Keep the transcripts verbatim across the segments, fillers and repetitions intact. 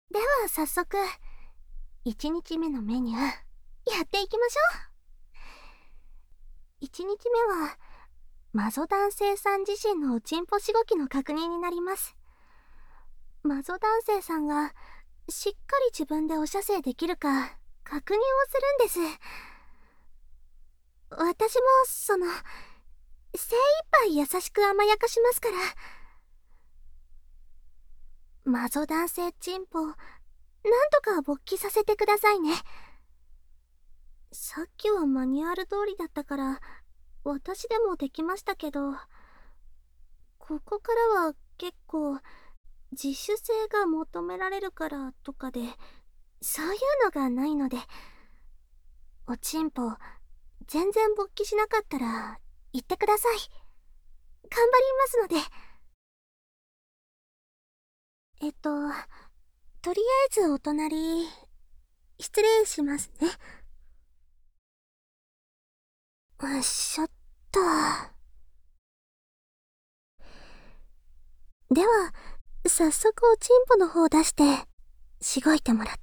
では早速、いちにちめのメニュー、やっていきましょう。いちにちめは、マゾ男性さん自身のおちんぽしごきの確認になります。マゾ男性さんが、しっかり自分でお射精できるか、確認をするんです。私も、その、精一杯優しく甘やかしますから。マゾ男性チンポ、なんとか勃起させてくださいね。さっきはマニュアル通りだったから、私でもできましたけど、ここからは結構、自主性が求められるからとかで、そういうのがないので、おちんぽ、全然勃起しなかったら、言ってください。頑張りますので。えっと、とりあえずお隣、失礼しますね。よいしょっと。では、早速おちんぽの方出して、しごいてもらって。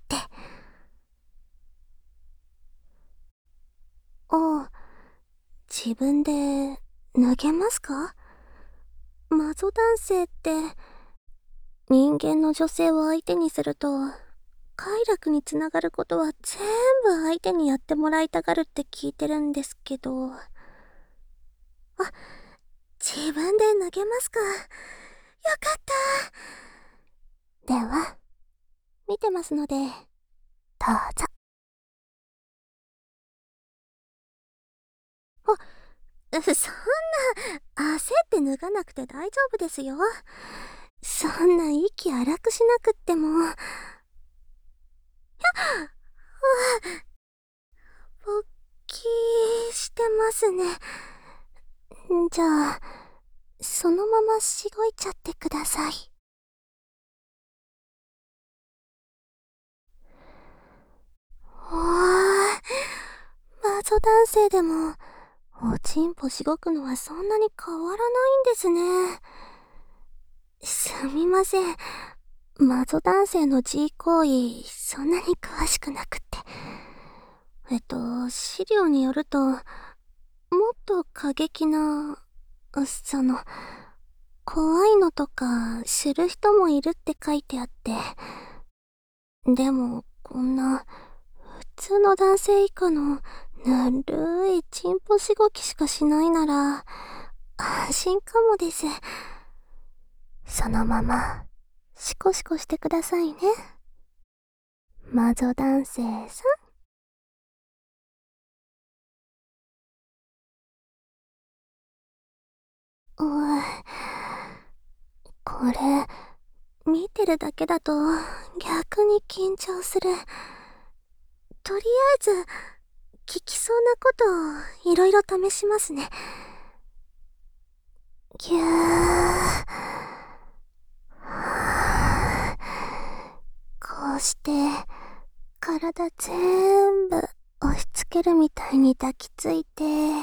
あ、自分で脱げますか？マゾ男性って、人間の女性を相手にすると、快楽につながることは全部相手にやってもらいたがるって聞いてるんですけど。あ、自分で脱げますか。よかった。では、見てますので、どうぞ。あ、そんな、焦って脱がなくて大丈夫ですよ。そんな息荒くしなくっても。やっ、勃起してますね。じゃあ、そのまましごいちゃってください。おー、マゾ男性でも、おちんぽしごくのはそんなに変わらないんですね。すみません。マゾ男性の G 行為、そんなに詳しくなくって。えっと、資料によると、もっと過激な、その、怖いのとか知る人もいるって書いてあって。でも、こんな、普通の男性以下のぬるいチンポしごきしかしないなら、安心かもです。そのまま、シコシコしてくださいね。マゾ男性さん。おい、これ、見てるだけだと逆に緊張する。とりあえず、聞きそうなことをいろいろ試しますね。ぎゅー。こうして、体全部押し付けるみたいに抱きついて、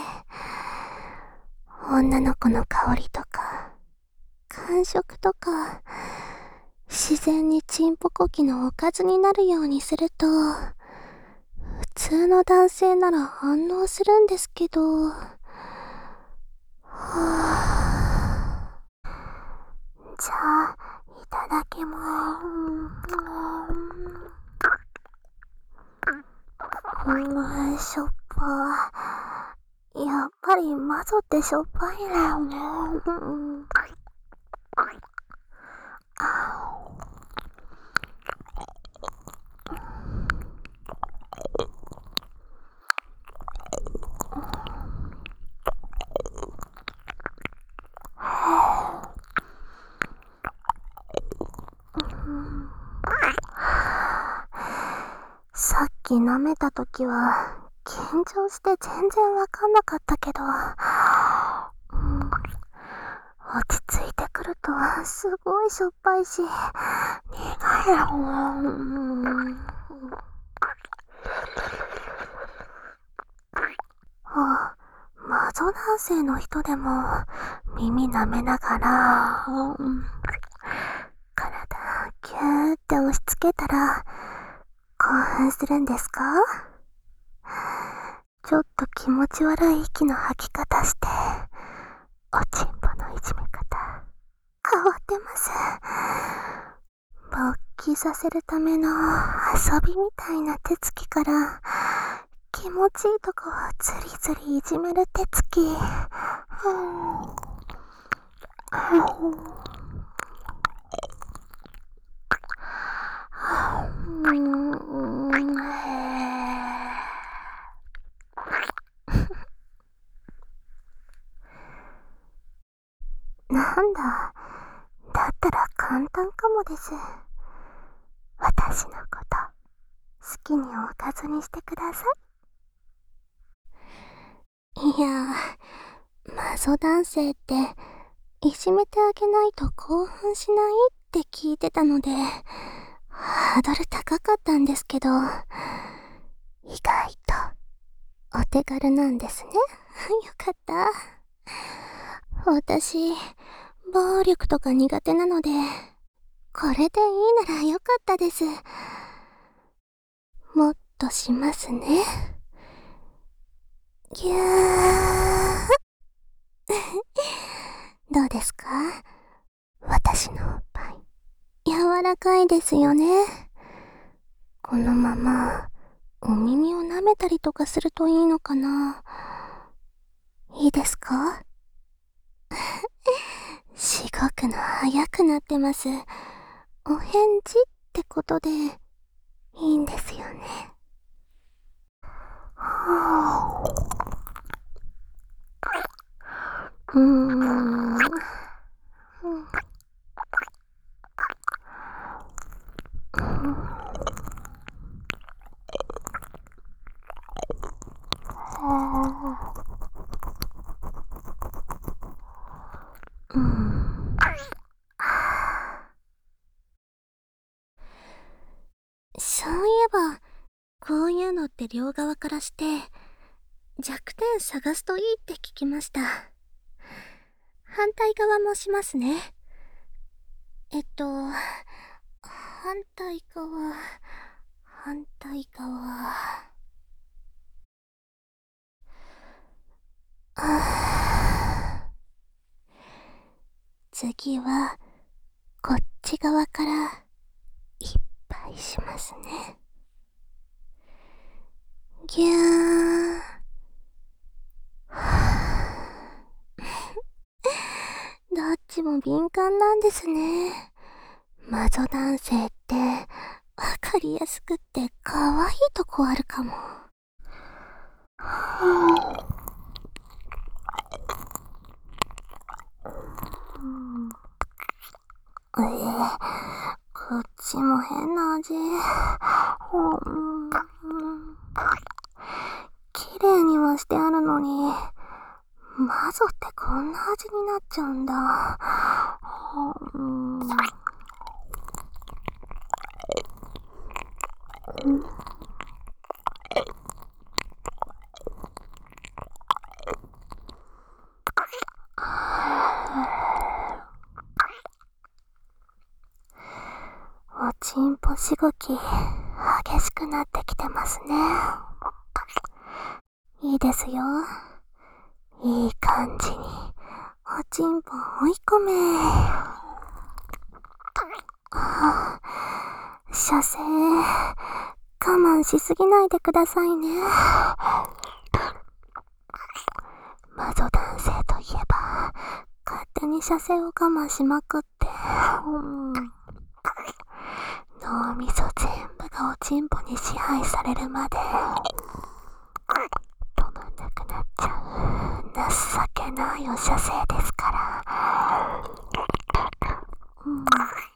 女の子の香りとか、感触とか、自然にチンポコキのおかずになるようにすると、普通の男性なら反応するんですけど、はぁ。じゃあ、いただきまーす。うん、しょっぱい。やっぱりマゾってしょっぱいだよね。うん、さっき舐めたときは緊張して全然わかんなかったけど、うん、落ち着いてくるとすごいしょっぱいし苦いよ。うん、あ、マゾ男性の人でも耳舐めながら、うん、体ぎゅーっって押し付けたら興奮するんですか？ちょっと気持ち悪い息の吐き方して、おちんぽのいじめ方変わってます。勃起させるための遊びみたいな手つきから、気持ちいいとこをズリズリいじめる手つき。なんだ、だったら簡単かもです。私のこと好きにおかずにしてください。いや、マゾ男性っていじめてあげないと興奮しないって聞いてたので、ハードル高かったんですけど、意外とお手軽なんですね。よかった。私、暴力とか苦手なので、これでいいならよかったです。もっとしますね。ぎゃー。どうですか？私のおっぱい。柔らかいですよね。このまま、お耳を舐めたりとかするといいのかな？いいですか？しごくの早くなってます。お返事ってことで、いいんですよね。うーん。うん。そういえば、こういうのって両側からして、弱点探すといいって聞きました。反対側もしますね。えっと、反対側、反対側。あー、次は、こっち側から、いっぱいしますね。ぎゃー。どっちも敏感なんですね。マゾ男性ってわかりやすくって可愛いとこあるかも。えー、こっちも変な味。うん、綺麗にはしてあるのに、マゾってこんな味になっちゃうんだ。うん、おちんぽしごき激しくなってきてますね。いいですよ。いい感じにおちんぽ追い込め。あ、射精我慢しすぎないでくださいね。マゾ男性といえば勝手に射精を我慢しまくって、うん、脳みそ全部がおちんぽに支配されるまで止まんなくなっちゃう情けないお射精ですから、うん、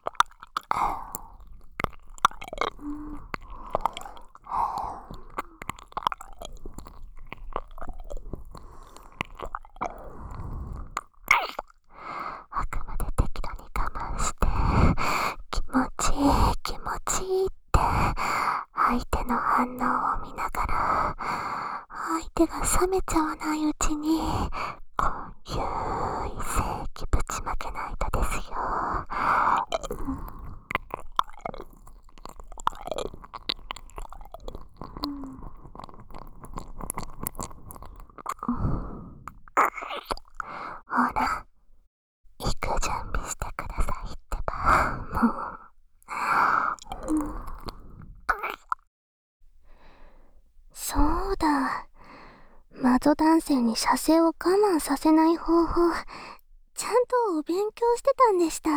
あくまで適度に我慢して気持ちいい気持ちいいって相手の反応を見ながら、相手が冷めちゃわないうちにこうゆーい精液ぶちまけないとですよ。 女男性に射精を我慢させない方法、ちゃんとお勉強してたんでした。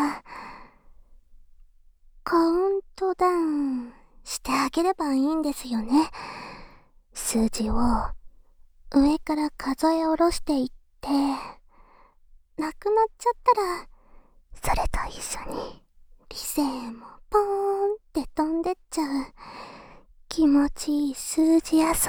カウントダウンしてあげればいいんですよね。数字を上から数え下ろしていって、なくなっちゃったら、それと一緒に理性もポーンって飛んでっちゃう気持ちいい数字遊び。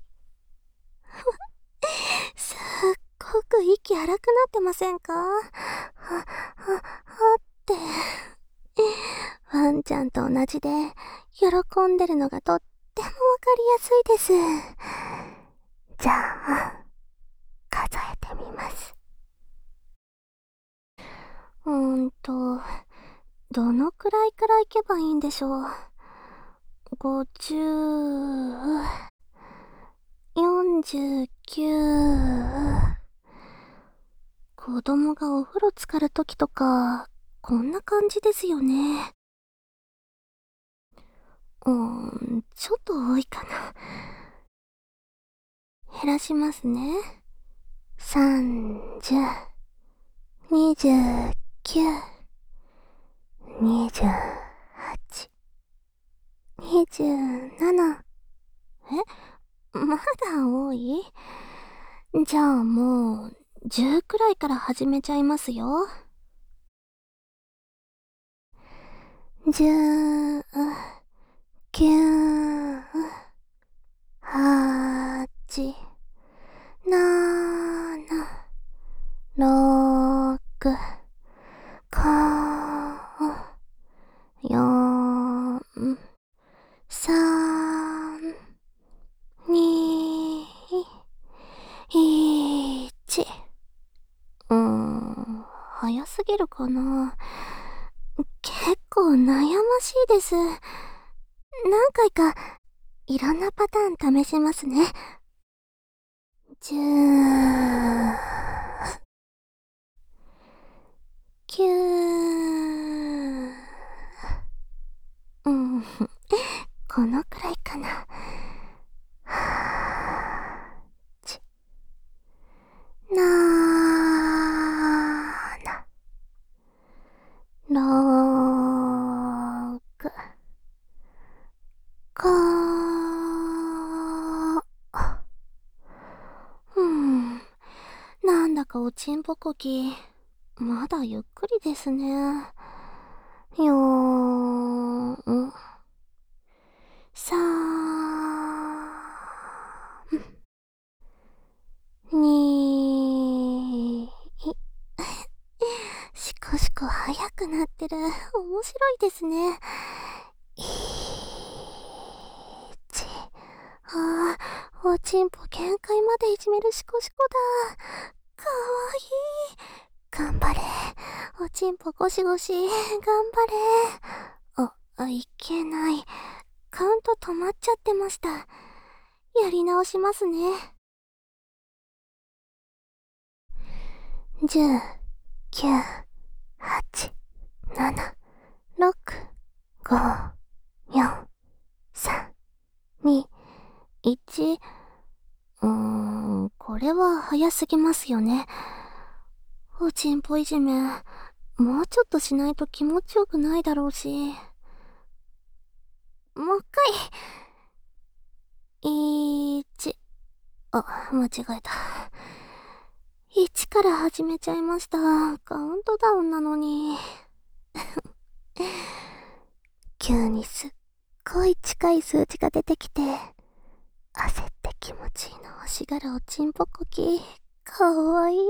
すっごく息荒くなってませんか？は、は、はって。ワンちゃんと同じで喜んでるのがとってもわかりやすいです。じゃあ、数えてみます。うーんと、どのくらいからいけばいいんでしょう。ごじゅう、よんじゅうきゅう。子供がお風呂浸かるときとか、こんな感じですよね。うーん、ちょっと多いかな。減らしますね。さんじゅう、にじゅうきゅう、にじゅうはち、にじゅうなな。え？まだ多い？じゃあもう、じゅうくらいから始めちゃいますよ。じゅう、きゅう、はち、なな、ろく、ご、よん、さん、に、いち。うーん、早すぎるかな。結構悩ましいです。何回かいろんなパターン試しますね。じゅう、きゅう、うん、このくらいかな。はち、なな、ろく、ご、うん、なんだかおちんぽこき、まだゆっくりですね。よーん、さーん、にー、しこしこ早くなってる。面白いですね。いち、あー、おちんぽ限界までいじめるしこしこだ。かわいい。頑張れ。おちんぽゴシゴシ。頑張れ。あ、いけない。カウント止まっちゃってました。やり直しますね。じゅう、きゅう、はち、なな、ろく、ご、よん、さん、に、いち。うーん、これは早すぎますよね。おちんぽいじめ、もうちょっとしないと気持ちよくないだろうし。もう一回。いち、あ、間違えた。いちから始めちゃいました。カウントダウンなのに。急にすっごい近い数字が出てきて、焦って気持ちいいの欲しがるおちんぽこき、かわいい。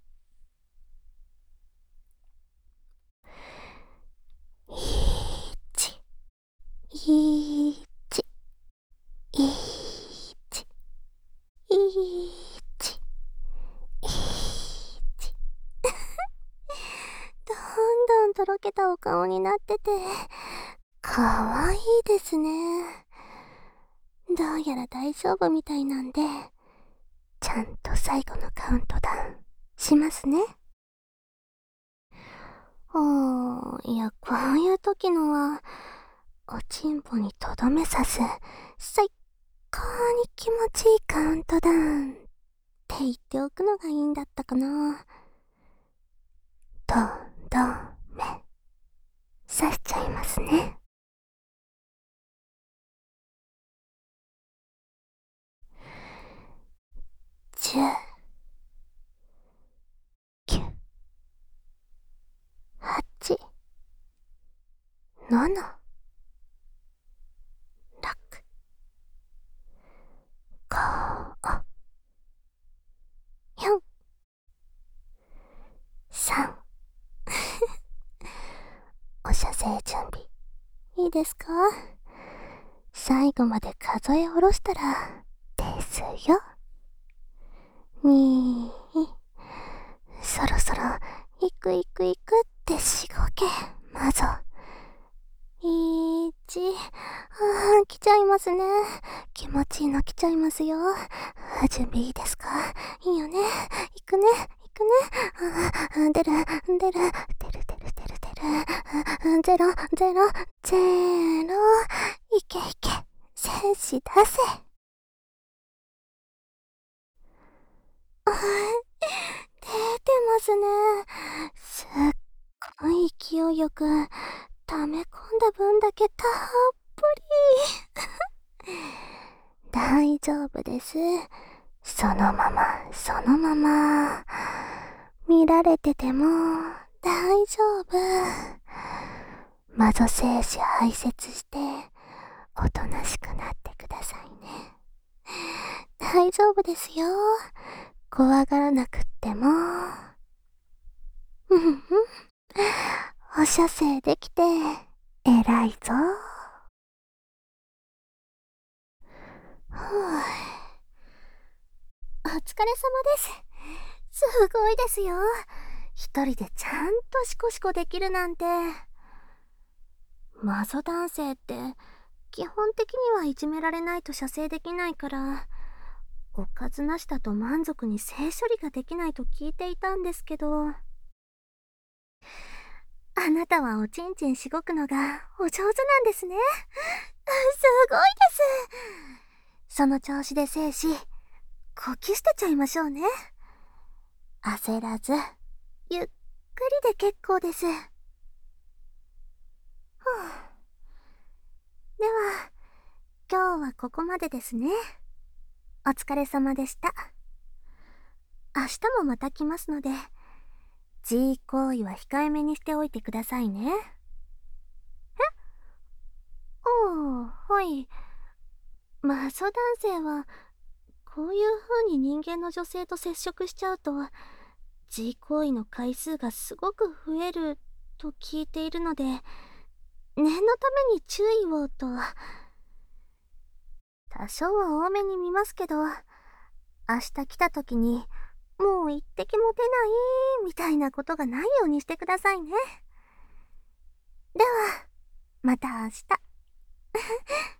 いち、いち、いち、いち、いち。どんどんとろけたお顔になってて、かわいいですね。どうやら大丈夫みたいなんで、ちゃんと最後のカウントダウンしますね。あー、いや、こういう時のは、おちんぽにとどめさす、最高に気持ちいいカウントダウンって言っておくのがいいんだったかな。とどめ刺しちゃいますね。じゅう、きゅう、はち、なな、ろく、ご、よん、さん。お射精準備いいですか？最後まで数え下ろしたらですよ。に、そろそろいくいくいくってしごけまぞ。いち、あー来ちゃいますね。気持ちいいの来ちゃいますよ。準備いいですか？いいよね。行くね行くね。あ出る出る出る出る出る出る。ゼロゼロゼロ。いけいけ戦士出せ。あ出てますね。すっごい勢いよく溜め込んだ分だけたっぷり。大丈夫です。そのままそのまま見られてても大丈夫。魔女精子排泄しておとなしくなってくださいね。大丈夫ですよ。怖がらなくっても。うんうん。お射精できて偉いぞ。ふぅ。お疲れ様です。すごいですよ。一人でちゃんとシコシコできるなんて。魔女男性って基本的にはいじめられないと射精できないから、おかずなしだと満足に性処理ができないと聞いていたんですけど、あなたはおちんちんしごくのがお上手なんですね。すごいです。その調子で精子呼吸してちゃいましょうね。焦らずゆっくりで結構です。ふう。では今日はここまでですね。お疲れ様でした。明日もまた来ますので G 行為は控えめにしておいてくださいね。え？ああ、はい。魔女男性はこういう風に人間の女性と接触しちゃうと G 行為の回数がすごく増えると聞いているので、念のために注意をと。多少は多めに見ますけど、明日来た時にもう一滴も出ないみたいなことがないようにしてくださいね。ではまた明日。